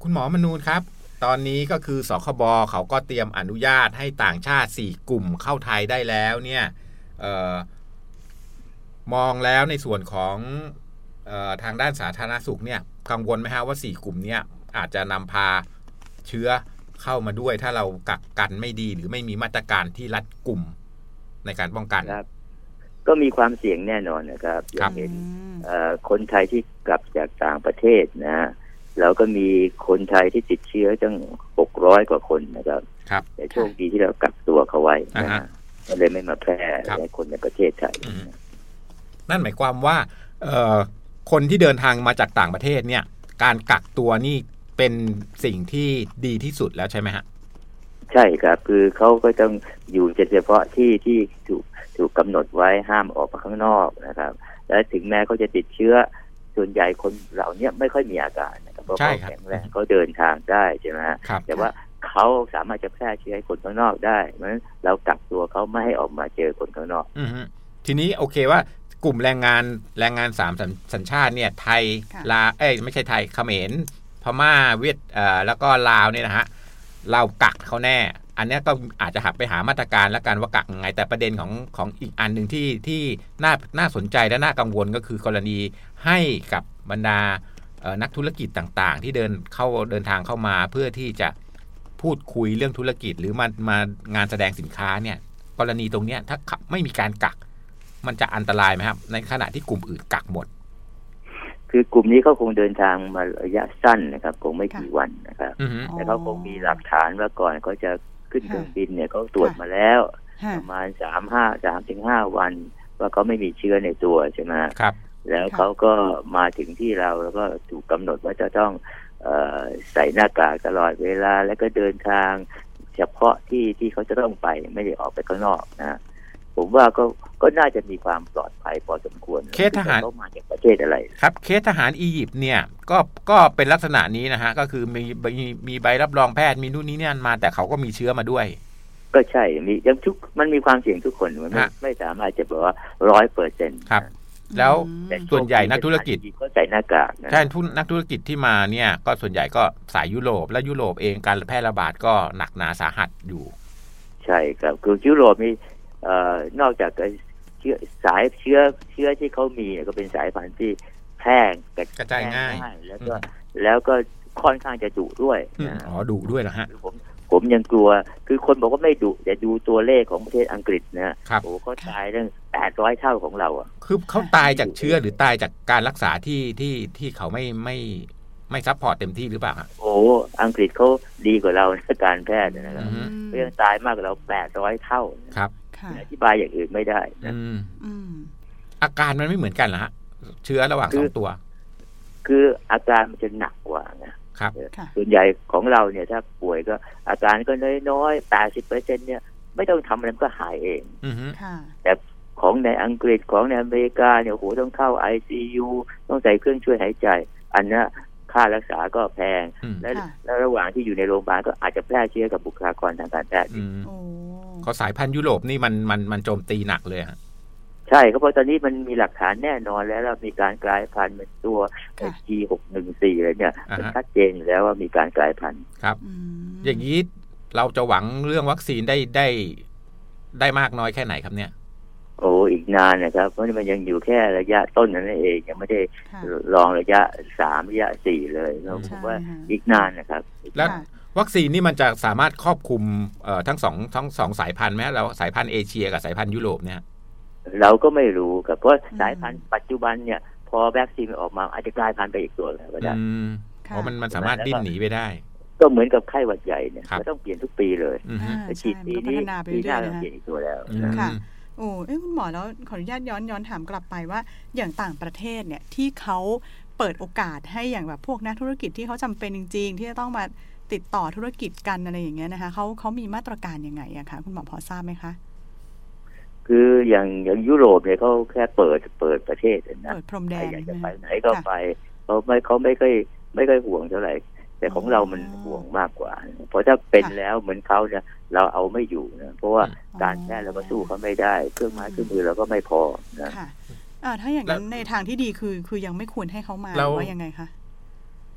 คุณหมอมนูนครับตอนนี้ก็คือสคบเขาก็เตรียมอนุญาตให้ต่างชาติ4กลุ่มเข้าไทยได้แล้วเนี่ยมองแล้วในส่วนของทางด้านสาธารณสุขเนี่ยกังวลไหมฮะว่า4กลุ่มเนี้ยอาจจะนำพาเชื้อเข้ามาด้วยถ้าเรากักกันไม่ดีหรือไม่มีมาตรการที่รัดกุมในการป้องกันครับก็มีความเสี่ยงแน่นอนนะครับอย่างเห็นคนไทยที่กลับจากต่างประเทศนะเราก็มีคนไทยที่ติดเชื้อตั้ง600 กว่าคนนะครับแต่โชคดีที่เรากักตัวเขาไว้นะก็เลยไม่มาแพร่ในคนในประเทศไทยนั่นหมายความว่าคนที่เดินทางมาจากต่างประเทศเนี่ยการกักตัวนี่เป็นสิ่งที่ดีที่สุดแล้วใช่ไหมฮะใช่ครับคือเขาก็ต้องอยู่เฉพาะที่ถูกกำหนดไว้ห้ามออกมาข้างนอกนะครับและถึงแม้เขาจะติดเชื้อส่วนใหญ่คนเหล่านี้ไม่ค่อยมีอาการนะครับเพราะเขาแข็งแรงเขาเดินทางได้ใช่ไหมแต่ว่าเขาสามารถจะแพร่เชื้อให้คนข้างนอกได้เพราะฉะนั้นเรากักตัวเขาไม่ให้ออกมาเจอคนข้างนอกทีนี้โอเคว่ากลุ่มแรงงาน3สัญชาติเนี่ยไทยลาวไม่ใช่ไทยเขมรพม่าเวียดแล้วก็ลาวเนี่ยนะฮะเรากักเขาแน่อันนี้ก็อาจจะหักไปหามาตรการและการว่ากักยังไงแต่ประเด็นของอีกอันหนึ่งที่น่าสนใจและน่ากังวลก็คือกรณีให้กับบรรดานักธุรกิจต่างๆที่เดินทางเข้ามาเพื่อที่จะพูดคุยเรื่องธุรกิจหรือมางานแสดงสินค้าเนี่ยกรณีตรงนี้ถ้าไม่มีการกักมันจะอันตรายไหมครับในขณะที่กลุ่มอื่นกักหมดคือกลุ่มนี้เขาคงเดินทางมาระยะสั้นนะครับคงไม่กี่วันนะครับแต่เขาคงมีหลักฐานว่าก่อนเขาจะขึ้นเครื่องบินเนี่ยเขาตรวจมาแล้วประมาณ3-5 วันว่าเขาไม่มีเชื้อในตัวใช่ไหมครับแล้วเขาก็มาถึงที่เราแล้วก็ถูกกำหนดว่าจะต้องใส่หน้ากากตลอดเวลาแล้วก็เดินทางเฉพาะที่เขาจะต้องไปไม่ได้ออกไปข้างนอกนะผมว่าก็น่าจะมีความปลอดภัยพอสมควรเคสทหารเขามาจากประเทศอะไรครับเคสทหารอียิปต์เนี่ยก็เป็นลักษณะนี้นะฮะก็คือมีใบรับรองแพทย์มีนู่นนี่นั่นมาแต่เขาก็มีเชื้อมาด้วยก็ใช่มียังมันมีความเสี่ยงทุกคนมันไม่สามารถจะบอกว่า 100% ครับแล้วส่วนใหญ่นักธุรกิจก็ใส่หน้ากากใช่นักธุรกิจที่มาเนี่ยก็ส่วนใหญ่ก็สายยุโรปและยุโรปเองการแพร่ระบาดก็หนักหนาสาหัสอยู่ใช่ครับคือยุโรปนี่นอกจากเชื้อที่เขามีก็เป็นสายพันธุ์ที่แพร่กระจายง่ายแล้วก็ค่อนข้างจะดุด้วยดุด้วยนะฮะผมยังกลัวคือคนบอกว่าไม่ดุแต่ดูตัวเลขของประเทศอังกฤษนะโอ้เขาตายตั้ง800 เท่าของเราอ่ะคือเขาตายจากเชื้อหรือตายจากการรักษาที่เขาไม่ซัพพอร์ตเต็มที่หรือเปล่าโอ้อังกฤษเขาดีกว่าเราในการแพทย์นะครับเรื่องตายมากกว่าเรา800 เท่าครับอธิบายอย่างอื่นไม่ได้นะอาการมันไม่เหมือนกันเหรอฮะเชื้อระหว่าง2ตัวคืออาการมันจะหนักกว่านะครับส่วนใหญ่ของเราเนี่ยถ้าป่วยก็อาการก็น้อยๆ 80% เนี่ยไม่ต้องทำอะไรก็หายเองแต่ของในอังกฤษของในอเมริกาเนี่ยโหต้องเข้า ICU ต้องใส่เครื่องช่วยหายใจอันนั้นค่ารักษาก็แพงและระหว่างที่อยู่ในโรงพยาบาลก็อาจจะแพร่เชื้อกับบุคลากรทางการแพทย์เขาสายพันธุ์ยุโรปนี่มันโจมตีหนักเลยฮะใช่เพราะตอนนี้มันมีหลักฐานแน่นอนแล้วมีการกลายพันธุ์เป็นตัว G614 อะไรเนี่ยมันชัดเจนอยู่แล้วว่ามีการกลายพันธุ์ครับอย่างนี้เราจะหวังเรื่องวัคซีนได้มากน้อยแค่ไหนครับเนี่ยโอ้อีกนานนะครับเพราะมันยังอยู่แค่ระยะต้นนั่นเองยังไม่ได้ลองระยะ3ระยะ4เลยเราผมว่าอีกนานนะครับแล้ววัคซีนนี่มันจะสามารถครอบคลุมทั้งสองสายพันธุ์ไหมเราสายพันธุ์เอเชียกับสายพันธุ์ยุโรปเนี่ยเราก็ไม่รู้ครับเพราะสายพันธุ์ปัจจุบันเนี่ยพอวัคซีนออกมาอาจจะกลายพันธุ์ไปอีกตัวแล้วก็ได้เพราะมันสามารถดิ้นหนีไปได้ก็เหมือนกับไข้หวัดใหญ่เนี่ยก็ต้องเปลี่ยนทุกปีเลยฉีดปีนี้ปีหน้าต้องเปลี่ยนอีกตัวแล้วค่ะโอ้คุณหมอแล้วขออนุญาตย้อนถามกลับไปว่าอย่างต่างประเทศเนี่ยที่เขาเปิดโอกาสให้อย่างแบบพวกนักธุรกิจที่เขาจำเป็นจริงๆที่จะต้องมาติดต่อธุรกิจกันอะไรอย่างเงี้ยนะคะเขามีมาตรการยังไงอะคะคุณหมอพอทราบไหมคะคืออย่างยุโรปเนี่ยเขาแค่เปิดประเทศนะเปิดพรมแดนอยากจะไปไหนก็ไปเขาไม่ค่อยห่วงเท่าไหร่แต่ของเรามันห่วงมากกว่าเพราะถ้าเป็นแล้วเหมือนเขาเนี่ยเราเอาไม่อยู่นะเพราะว่าการแพทย์เราก็สู้เขาไม่ได้เครื่องไม้เครื่องมือเราก็ไม่พอนะถ้าอย่างนั้นในทางที่ดีคือยังไม่ควรให้เขามาว่ายังไงคะ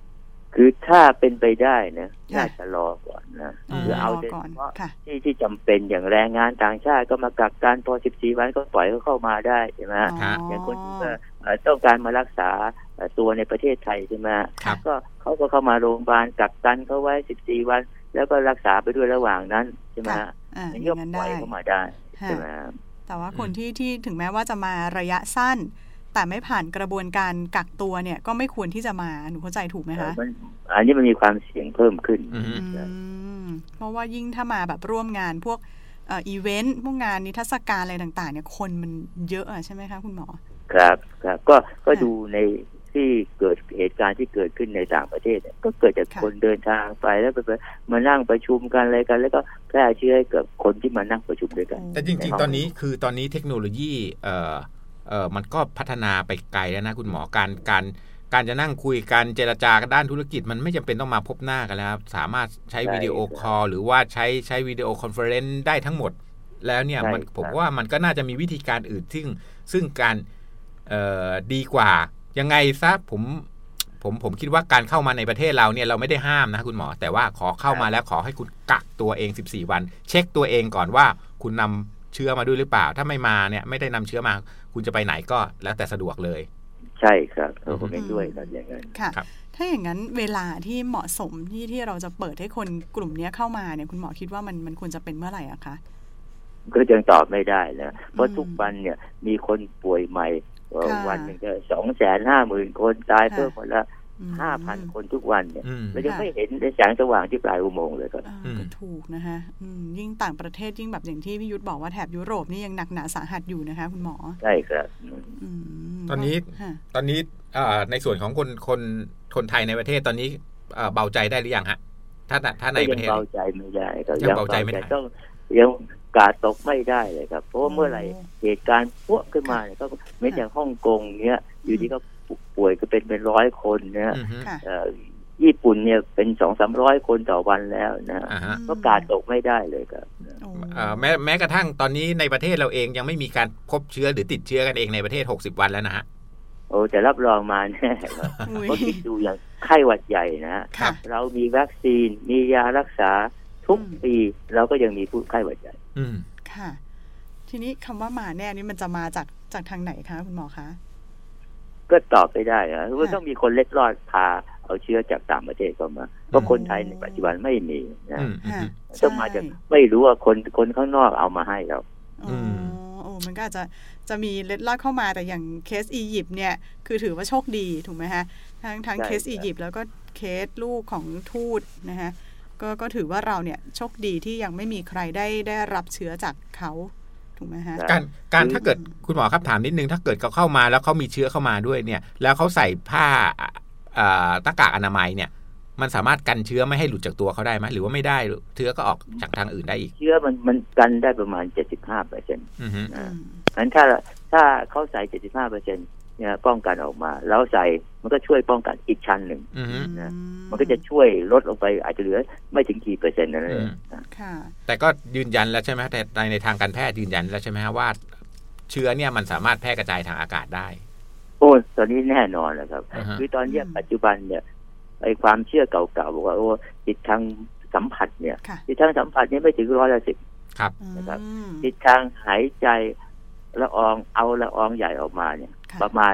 คือถ้าเป็นไปได้นะน่าจะรอก่อนนะคือเอาเฉพาะที่จำเป็นอย่างแรงงานต่างชาติก็มากักกันพอ14 วันก็ปล่อยเขาเข้ามาได้ใช่ไหมอย่างคนที่ต้องการมารักษาตัวในประเทศไทยใช่ไหมก็เขาก็เข้ามาโรงพยาบาลกักกันเขาไว้14 วันแล้วก็รักษาไปด้วยระหว่างนั้นใช่ไหมนี่ก็ปล่อยเข้ามาได้ใช่ไหมแต่ว่าคนที่ถึงแม้ว่าจะมาระยะสั้นแต่ไม่ผ่านกระบวนการกักตัวเนี่ยก็ไม่ควรที่จะมาหนูเข้าใจถูกไหมคะอันนี้มันมีความเสี่ยงเพิ่มขึ้นเพราะว่ายิ่งถ้ามาแบบร่วมงานพวกอีเวนต์พวกงานนิทรรศการอะไรต่างๆเนี่ยคนมันเยอะใช่ไหมคะคุณหมอครับก็ดูในที่เกิดเหตุการณ์ที่เกิดขึ้นในต่างประเทศก็เกิดจากคนเดินทางไปแล้วมานั่งประชุมกันอะไรกันแล้วก็แพร่เชื้อให้กับคนที่มานั่งประชุมด้วยกันแต่จริงๆตอนนี้เทคโนโลยีมันก็พัฒนาไปไกลแล้วนะคุณหมอการจะนั่งคุยกันเจรจาด้านธุรกิจมันไม่จำเป็นต้องมาพบหน้ากันแล้วครับสามารถใช้วิดีโอคอลหรือว่าใช้วิดีโอคอนเฟอเรนซ์ได้ทั้งหมดแล้วเนี่ยผมว่ามันก็น่าจะมีวิธีการอื่นซึ่งการดีกว่ายังไงซะผมคิดว่าการเข้ามาในประเทศเราเนี่ยเราไม่ได้ห้ามนะคุณหมอแต่ว่าขอเข้ามาแล้วขอให้คุณกักตัวเอง14 วันเช็คตัวเองก่อนว่าคุณนำเชื้อมาด้วยหรือเปล่าถ้าไม่มาเนี่ยไม่ได้นำเชื้อมาคุณจะไปไหนก็แล้วแต่สะดวกเลยใช่ครับผมเห็นด้วยกันอย่างนั้นค่ะถ้าอย่างนั้นเวลาที่เหมาะสมที่เราจะเปิดให้คนกลุ่มนี้เข้ามาเนี่ยคุณหมอคิดว่ามันควรจะเป็นเมื่อไหร่อะคะก็ยังตอบไม่ได้นะเพราะทุกวันเนี่ยมีคนป่วยใหม่วันหนึ่งก็250,000 คนตายเพิ่มหมดละ5,000 คนทุกวันเนี่ยเรายังไม่เห็นแสงสว่างที่ปลายอุโมงค์เลยก็ถูกนะคะยิ่งต่างประเทศยิ่งแบบอย่างที่พี่ยุทธบอกว่าแถบยุโรปนี่ยังหนักหนาสาหัสอยู่นะคะคุณหมอใช่ครับตอนนี้ในส่วนของคนไทยในประเทศตอนนี้เบาใจได้หรือยังฮะถ้าในประเทศเบาใจไม่ได้ก็ยังเบาใจไม่ได้ต้องยังกาดตกไม่ได้เลยครับเพราะว่าเมื่อไหร่เหตุการณ์พวกขึ้นมาเนี่ยก็ไม่อย่างฮ่องกงเนี้ยอยู่ที่ก็ป่วยก็เป็น100 คนนะญี่ปุ่นเนี่ยเป็น200-300 คนต่อวันแล้วนะก็กาดตกไม่ได้เลยครับแม้กระทั่งตอนนี้ในประเทศเราเองยังไม่มีการพบเชื้อหรือติดเชื้อกันเองในประเทศ60 วันแล้วนะฮะโอ้แต่รับรองมาแน่ก็คิดดูอย่างไข้หวัดใหญ่นะเรามีวัคซีนมียารักษาทุกปีเราก็ยังมีผู้ไข้หวัดใหญ่ค่ะทีนี้คำว่ามาแน่นี่มันจะมาจากทางไหนคะคุณหมอคะก็ตอบไม่ได้นะว่าต้องมีคนเล็ดลอดพาเอาเชื้อจากต่างประเทศเข้ามาเพราะคนไทยในปัจจุบันไม่มีนะต้องมาจากไม่รู้ว่าคนข้างนอกเอามาให้เรามันก็อาจจะมีเล็ดลอดเข้ามาแต่อย่างเคสอียิปต์เนี่ยคือถือว่าโชคดีถูกไหมฮะทั้งเคสอียิปต์แล้วก็เคสลูกของทูตนะฮะก็ถือว่าเราเนี่ยโชคดีที่ยังไม่มีใครได้รับเชื้อจากเขาถูกไหมฮะการถ้าเกิดคุณหมอครับถามนิดนึงถ้าเกิดเขาเข้ามาแล้วเขามีเชื้อเข้ามาด้วยเนี่ยแล้วเขาใส่ผ้าหน้ากากอนามัยเนี่ยมันสามารถกันเชื้อไม่ให้หลุดจากตัวเขาได้ไหมหรือว่าไม่ได้เชื้อก็ออกจากทางอื่นได้อีกเชื้อมันกันได้ประมาณ 75%งั้นถ้าเขาใส่ 75%เนี่ยป้องกันออกมาแล้วใส่มันก็ช่วยป้องกันอีกชั้นหนึ่งนะมันก็จะช่วยลดลงไปอาจจะเหลือไม่ถึงกี่%นั่นเองแต่ก็ยืนยันแล้วใช่ไหมแต่ในทางการแพทย์ยืนยันแล้วใช่ไหมว่าเชื้อเนี่ยมันสามารถแพร่กระจายทางอากาศได้โอ้ตอนนี้แน่นอนแล้วครับคือตอนนี้ปัจจุบันเนี่ยไอ้ความเชื่อเก่าๆบอกว่าติดทางสัมผัสเนี่ยติดทางสัมผัสเนี่ยไม่ถึง110 ครับนะครับติดทางหายใจละอองใหญ่ออกมาเนี่ยประมาณ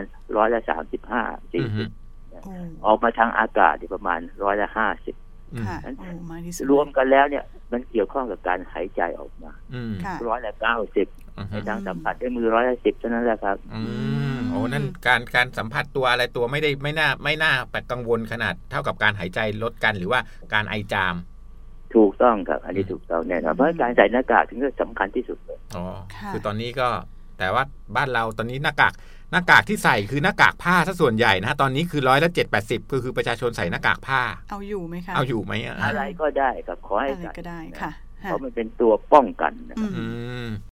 35-40ออกมาทางอากาศประมาณ150รวมกันแล้วเนี่ยมันเกี่ยวข้องกับการหายใจออกมา190ในทางสัมผัสได้มือ110เท่านั้นแหละครับโอ้นั่นการสัมผัสตัวอะไรตัวไม่น่าแปลกกังวลขนาดเท่ากับการหายใจลดกันหรือว่าการไอจามถูกต้องครับอันนี้ถูกต้องแน่นอนเพราะการใส่หน้ากากถึงจะสำคัญที่สุดเลยคือตอนนี้ก็แต่ว่าบ้านเราตอนนี้หน้ากากที่ใส่คือหน้ากากผ้าซะส่วนใหญ่นะตอนนี้คือ7-80%คือประชาชนใส่หน้ากากผ้าเอาอยู่ไหมคะเอาอยู่ไหมอะไรก็ได้ครับขอให้ใส่ก็ได้ค่ะเพราะมันเป็นตัวป้องกัน